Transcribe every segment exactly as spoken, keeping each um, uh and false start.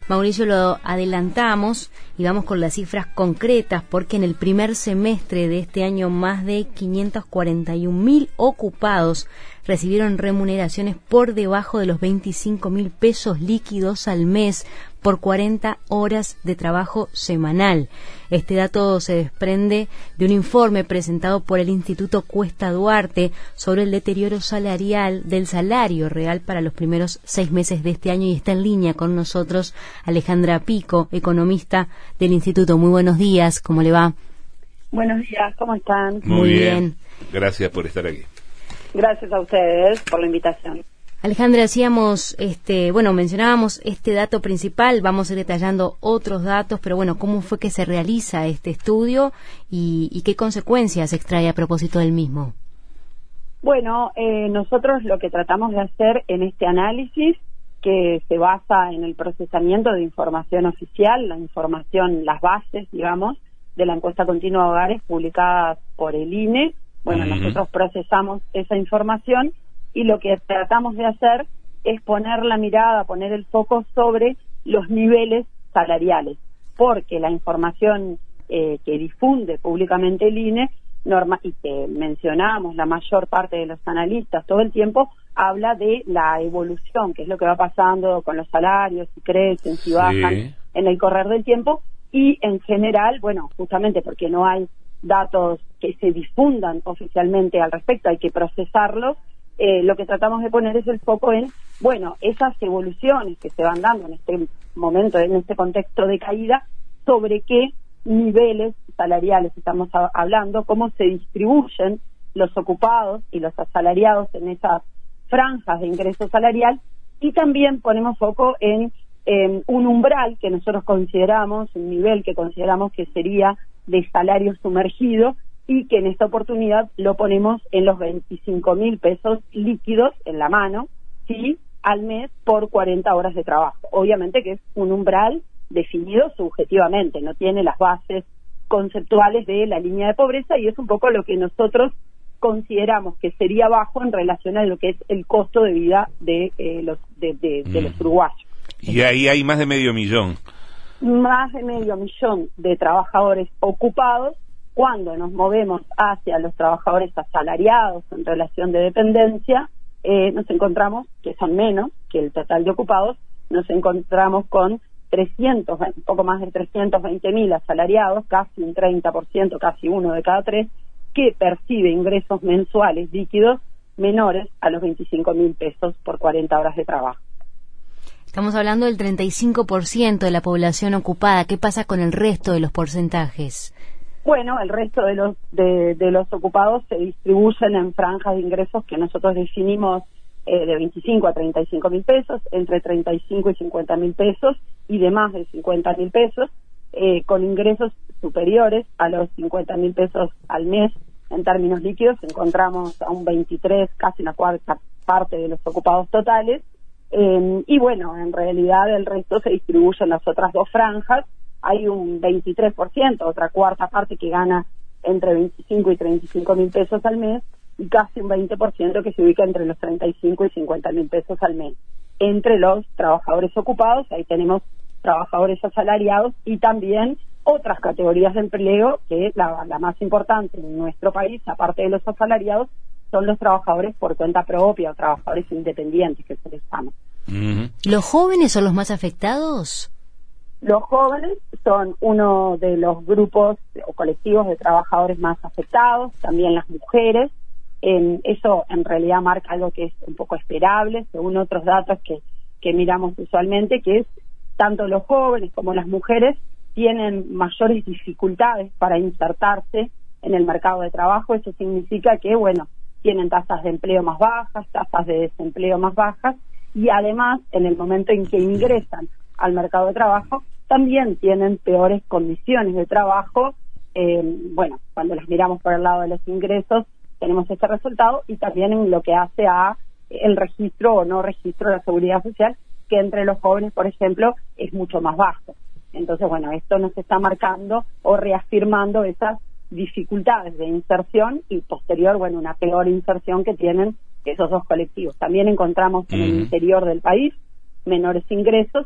Mauricio, lo adelantamos y vamos con las cifras concretas, porque en el primer semestre de este año más de quinientos cuarenta y un mil ocupados recibieron remuneraciones por debajo de los veinticinco mil pesos líquidos al mes por cuarenta horas de trabajo semanal. Este dato se desprende de un informe presentado por el Instituto Cuesta Duarte sobre el deterioro salarial del salario real para los primeros seis meses de este año, y está en línea con nosotros Alejandra Pico, economista del Instituto. Muy buenos días, ¿cómo le va? Buenos días, ¿cómo están? Muy, Muy bien. bien, gracias por estar aquí. Gracias a ustedes por la invitación. Alejandra, hacíamos, este, bueno, mencionábamos este dato principal, vamos a ir detallando otros datos, pero bueno, ¿cómo fue que se realiza este estudio y, y qué consecuencias extrae a propósito del mismo? Bueno, eh, nosotros lo que tratamos de hacer en este análisis, que se basa en el procesamiento de información oficial, la información, las bases, digamos, de la encuesta continua de hogares publicadas por el I N E. Bueno, uh-huh. Nosotros procesamos esa información y lo que tratamos de hacer es poner la mirada, poner el foco sobre los niveles salariales, porque la información eh, que difunde públicamente el I N E norma, y que mencionamos la mayor parte de los analistas todo el tiempo, habla de la evolución, que es lo que va pasando con los salarios, si crecen, si bajan sí. en el correr del tiempo, y en general, bueno, justamente porque no hay datos que se difundan oficialmente al respecto, hay que procesarlos. Eh, lo que tratamos de poner es el foco en, bueno, esas evoluciones que se van dando en este momento, en este contexto de caída, sobre qué niveles salariales estamos a- hablando, cómo se distribuyen los ocupados y los asalariados en esas franjas de ingreso salarial, y también ponemos foco en, en un umbral que nosotros consideramos, un nivel que consideramos que sería de salario sumergido, y que en esta oportunidad lo ponemos en los veinticinco mil pesos líquidos en la mano, sí, al mes por cuarenta horas de trabajo. Obviamente que es un umbral definido subjetivamente, no tiene las bases conceptuales de la línea de pobreza, y es un poco lo que nosotros consideramos que sería bajo en relación a lo que es el costo de vida de eh, los de, de, de mm. los uruguayos. Y ahí hay más de medio millón. Más de medio millón de trabajadores ocupados. Cuando nos movemos hacia los trabajadores asalariados en relación de dependencia, eh, nos encontramos, que son menos que el total de ocupados, nos encontramos con trescientos, un poco más de trescientos veinte mil asalariados, casi un treinta por ciento, casi uno de cada tres, que percibe ingresos mensuales líquidos menores a los veinticinco mil pesos por cuarenta horas de trabajo. Estamos hablando del treinta y cinco por ciento de la población ocupada. ¿Qué pasa con el resto de los porcentajes? Bueno, el resto de los de, de los ocupados se distribuyen en franjas de ingresos que nosotros definimos eh, de veinticinco a treinta y cinco mil pesos, entre treinta y cinco y cincuenta mil pesos y de más de cincuenta mil pesos, eh, con ingresos superiores a los cincuenta mil pesos al mes en términos líquidos. Encontramos a un veintitrés, casi una cuarta parte de los ocupados totales, eh, y bueno, en realidad el resto se distribuye en las otras dos franjas. Hay un veintitrés por ciento, otra cuarta parte, que gana entre veinticinco y treinta y cinco mil pesos al mes, y casi un veinte por ciento que se ubica entre los treinta y cinco y cincuenta mil pesos al mes. Entre los trabajadores ocupados, ahí tenemos trabajadores asalariados y también otras categorías de empleo, que la, la más importante en nuestro país, aparte de los asalariados, son los trabajadores por cuenta propia o trabajadores independientes, que se les llama. Uh-huh. ¿Los jóvenes son los más afectados? Los jóvenes son uno de los grupos o colectivos de trabajadores más afectados, también las mujeres. Eh, eso en realidad marca algo que es un poco esperable, según otros datos que, que miramos usualmente, que es tanto los jóvenes como las mujeres tienen mayores dificultades para insertarse en el mercado de trabajo. Eso significa que, bueno, tienen tasas de empleo más bajas, tasas de desempleo más bajas, y además, en el momento en que ingresan al mercado de trabajo, también tienen peores condiciones de trabajo. Eh, bueno, cuando las miramos por el lado de los ingresos, tenemos este resultado, y también en lo que hace a el registro o no registro de la seguridad social, que entre los jóvenes, por ejemplo, es mucho más bajo. Entonces, bueno, esto nos está marcando o reafirmando esas dificultades de inserción, y posterior, bueno, una peor inserción que tienen esos dos colectivos. También encontramos en el interior del país menores ingresos,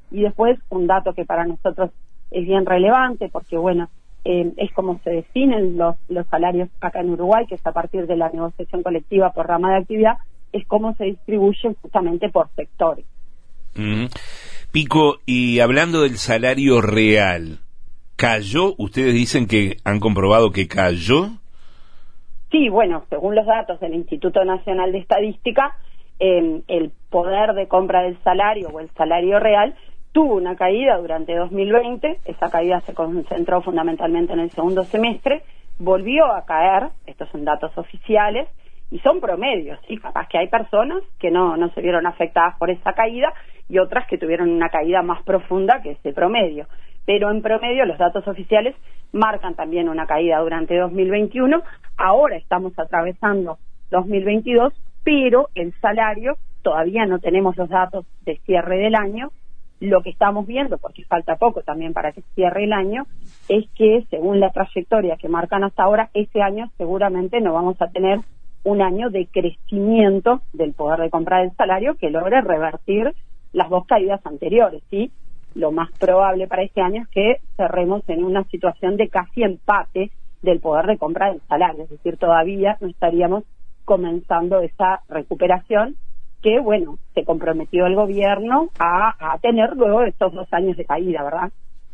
Y después, un dato que para nosotros es bien relevante, porque bueno, eh, es como se definen los, los salarios acá en Uruguay, que es a partir de la negociación colectiva por rama de actividad, es cómo se distribuyen justamente por sectores. Mm. Pico, y hablando del salario real, ¿cayó? ¿Ustedes dicen que han comprobado que cayó? Sí, bueno, según los datos del Instituto Nacional de Estadística, eh, el poder de compra del salario o el salario real tuvo una caída durante dos mil veinte, esa caída se concentró fundamentalmente en el segundo semestre, volvió a caer, estos son datos oficiales, y son promedios, ¿sí? Capaz que hay personas que no, no se vieron afectadas por esa caída y otras que tuvieron una caída más profunda que ese promedio. Pero en promedio los datos oficiales marcan también una caída durante dos mil veintiuno, ahora estamos atravesando dos mil veintidós, pero el salario, todavía no tenemos los datos de cierre del año, lo que estamos viendo, porque falta poco también para que cierre el año, es que según la trayectoria que marcan hasta ahora, este año seguramente no vamos a tener un año de crecimiento del poder de compra del salario que logre revertir las dos caídas anteriores, ¿sí? Lo más probable para este año es que cerremos en una situación de casi empate del poder de compra del salario, es decir, todavía no estaríamos comenzando esa recuperación que, bueno, se comprometió el gobierno a, a tener luego de estos dos años de caída, ¿verdad?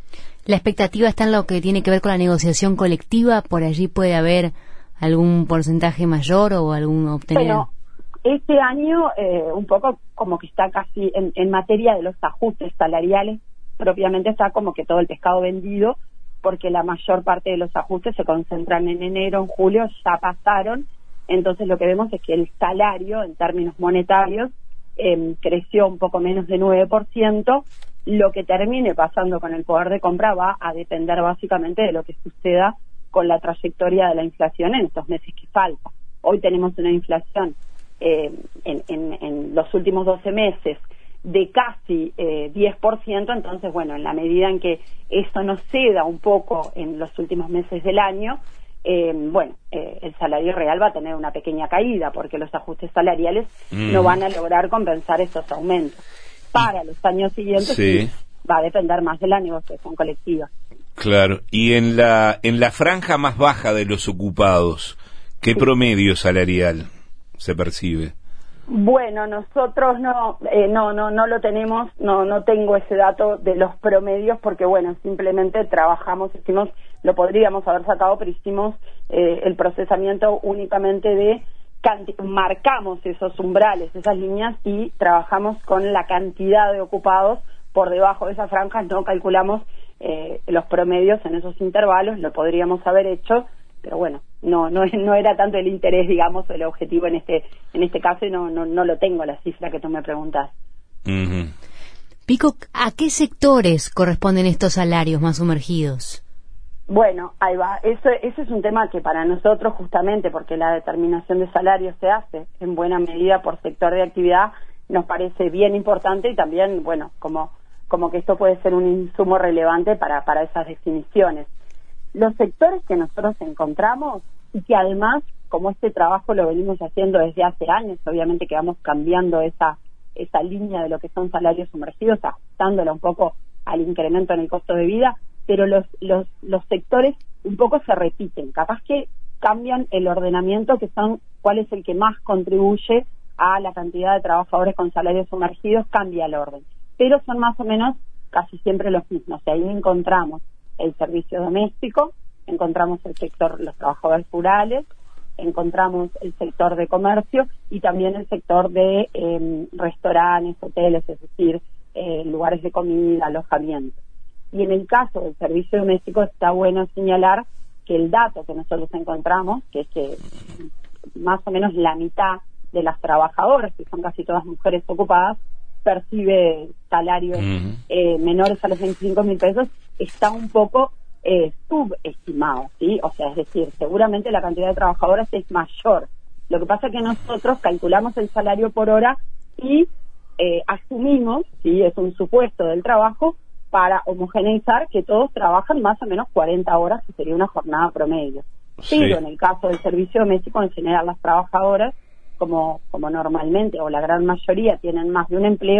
La expectativa está en lo que tiene que ver con la negociación colectiva, por allí puede haber algún porcentaje mayor o algún obtener. Bueno, este año eh, un poco como que está casi en, en materia de los ajustes salariales, propiamente está como que todo el pescado vendido, porque la mayor parte de los ajustes se concentran en enero, en julio, ya pasaron. Entonces lo que vemos es que el salario en términos monetarios eh, creció un poco menos de nueve por ciento. Lo que termine pasando con el poder de compra va a depender básicamente de lo que suceda con la trayectoria de la inflación en estos meses que faltan. Hoy tenemos una inflación eh, en, en, en los últimos doce meses de casi eh, diez por ciento, entonces bueno, en la medida en que esto nos ceda un poco en los últimos meses del año, Eh, bueno, eh, el salario real va a tener una pequeña caída porque los ajustes salariales mm. no van a lograr compensar estos aumentos. Para los años siguientes sí. Sí, va a depender más de la negociación colectiva. Claro, y en la en la franja más baja de los ocupados, ¿qué sí. promedio salarial se percibe? Bueno, nosotros no eh, no no no lo tenemos, no no tengo ese dato de los promedios porque bueno, simplemente trabajamos, hicimos, lo podríamos haber sacado, pero hicimos eh, el procesamiento únicamente de canti- marcamos esos umbrales, esas líneas y trabajamos con la cantidad de ocupados por debajo de esas franjas, no calculamos eh, los promedios en esos intervalos, lo podríamos haber hecho, pero bueno, no no no era tanto el interés, digamos, el objetivo en este en este caso y no no no lo tengo la cifra que tú me preguntas. Uh-huh. Pico, ¿a qué sectores corresponden estos salarios más sumergidos? Bueno, ahí va. Eso, ese es un tema que para nosotros justamente, porque la determinación de salarios se hace en buena medida por sector de actividad, nos parece bien importante y también, bueno, como como que esto puede ser un insumo relevante para para esas definiciones. Los sectores que nosotros encontramos y que además, como este trabajo lo venimos haciendo desde hace años, obviamente que vamos cambiando esa esa línea de lo que son salarios sumergidos, ajustándola un poco al incremento en el costo de vida, pero los los los sectores un poco se repiten, capaz que cambian el ordenamiento, que son cuál es el que más contribuye a la cantidad de trabajadores con salarios sumergidos, cambia el orden, pero son más o menos casi siempre los mismos. Y ahí encontramos el servicio doméstico, encontramos el sector, los trabajadores rurales, encontramos el sector de comercio y también el sector de eh, restaurantes, hoteles, es decir, eh, lugares de comida, alojamiento. Y en el caso del servicio doméstico está bueno señalar que el dato que nosotros encontramos, que es que más o menos la mitad de las trabajadoras, que son casi todas mujeres ocupadas, percibe salarios uh-huh. eh, menores a los veinticinco mil pesos, está un poco eh, subestimado, ¿sí? O sea, es decir, seguramente la cantidad de trabajadoras es mayor. Lo que pasa es que nosotros calculamos el salario por hora y eh, asumimos, ¿sí? Es un supuesto del trabajo, para homogeneizar que todos trabajan más o menos cuarenta horas, que sería una jornada promedio. Sí. Pero en el caso del servicio doméstico, en general las trabajadoras, como como normalmente, o la gran mayoría, tienen más de un empleo,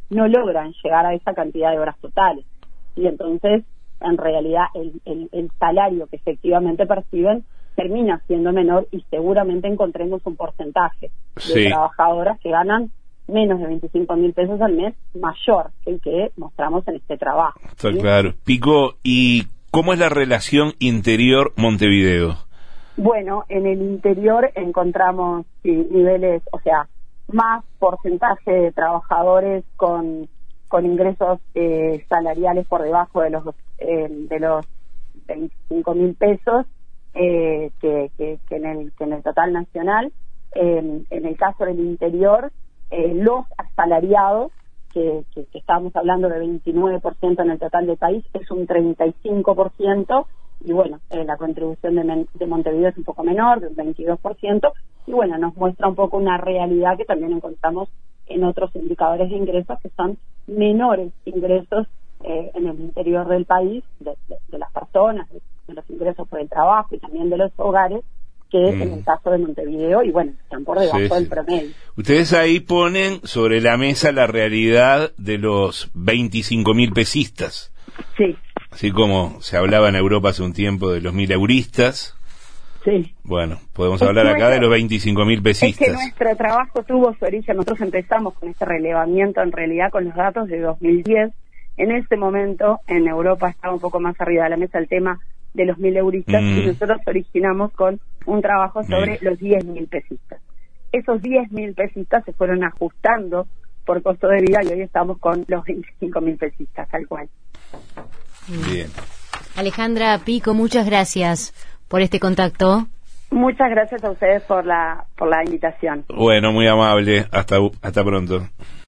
no logran llegar a esa cantidad de horas totales. Y entonces, en realidad, el, el, el salario que efectivamente perciben termina siendo menor y seguramente encontremos un porcentaje sí. de trabajadoras que ganan menos de veinticinco mil pesos al mes, mayor que el que mostramos en este trabajo. Está ¿sí? claro. Pico, ¿y cómo es la relación interior-Montevideo? Bueno, en el interior encontramos sí, niveles, o sea, más porcentaje de trabajadores con, con ingresos eh, salariales por debajo de los eh, de los veinticinco mil pesos eh, que, que, que, en el, que en el total nacional. Eh, en el caso del interior, eh, los asalariados, que, que, que estábamos hablando de veintinueve por ciento en el total del país, es un treinta y cinco por ciento, y bueno, eh, la contribución de, Men- de Montevideo es un poco menor, de un veintidós por ciento, y bueno, nos muestra un poco una realidad que también encontramos en otros indicadores de ingresos, que son menores ingresos eh, en el interior del país, de, de, de las personas, de, de los ingresos por el trabajo y también de los hogares, que mm. en el caso de Montevideo, y bueno, están por debajo sí, del sí. promedio. Ustedes ahí ponen sobre la mesa la realidad de los veinticinco mil pesistas. Sí. Así como se hablaba en Europa hace un tiempo de los mil euristas. Sí. Bueno, podemos es hablar acá nuestro, de los veinticinco mil pesistas. Es que nuestro trabajo tuvo su origen, nosotros empezamos con este relevamiento en realidad con los datos de dos mil diez. En ese momento en Europa estaba un poco más arriba de la mesa el tema de los mil euristas mm. y nosotros originamos con un trabajo sobre Mira. los diez mil pesistas. Esos diez mil pesistas se fueron ajustando por costo de vida y hoy estamos con los veinticinco mil pesistas, tal cual. Bien. Alejandra Pico, muchas gracias por este contacto. Muchas gracias a ustedes por la por la invitación. Bueno, muy amable. Hasta hasta pronto.